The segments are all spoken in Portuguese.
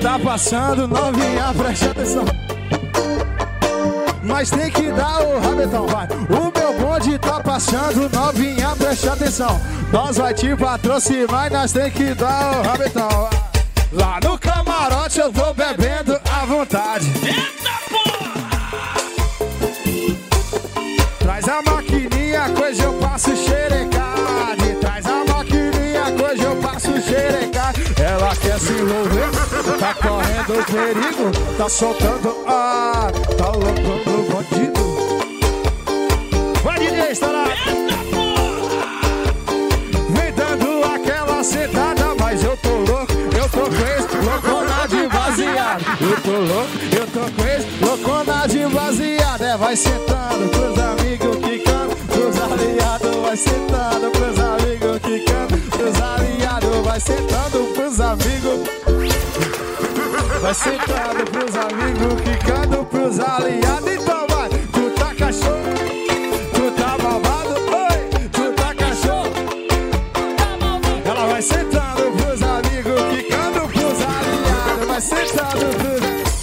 tá passando, novinha, preste atenção. Mas tem que dar o rabetão, vai. O meu bonde tá passando, novinha, preste atenção. Nós vai te patrocinar e nós tem que dar o rabetão. Lá no camarote eu tô bebendo à vontade. Eita porra! Traz a maquininha, coisa eu passo xerecade. Traz a maquininha, coisa eu passo xerecade. Ela quer se envolver, tá correndo perigo, tá soltando ar, tá loucando o bandido. Vai, DJ, estourado! Eita porra! Vem dando aquela sentada, mas eu tô louco, eu tô com esse loucona de baseado. Eu tô louco, eu tô com esse loucona de baseado. É, vai sentando pros amigos quicando, pros aliados, vai sentando pros amigos quicando, pros aliados, vai sentando pros amigos. Vai sentando pros amigos, quicando pros aliados. Então vai, tu tá cachorro, tu tá malvado, oi, tu tá cachorro. Ela vai sentando pros amigos, quicando pros aliados. Vai sentando pros...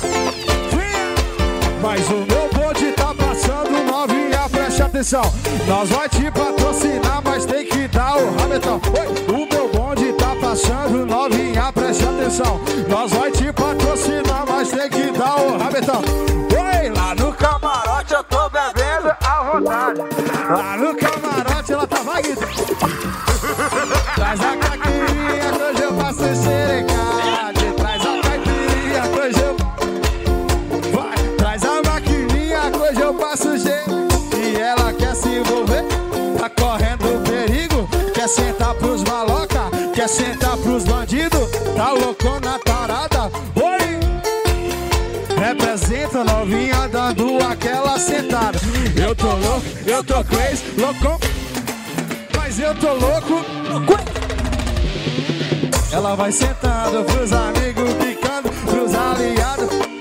Mas o meu bonde tá passando, novinha, preste atenção. Nós vai te patrocinar, mas tem que dar o rabetão. Oi, o meu bonde tá passando, novinha, preste atenção. Nós vai te patrocinar, mas tem que dar o rabetão. Oi, lá no camarote eu tô bebendo à vontade. Lá no camarote ela tá vaguita. Traz a caipirinha que hoje eu faço xerecade. Traz a caipirinha que hoje eu... Vai, traz a maquininha que hoje eu passo xerecade. E ela quer se envolver, tá correndo perigo. Quer sentar pros maloca, quer sentar pros bandidos. Tá loucona tarada, oi! Representa novinha dando aquela sentada. Eu tô louco, eu tô crazy, loucão. Mas eu tô louco. Ela vai sentando pros amigos, picando pros aliados.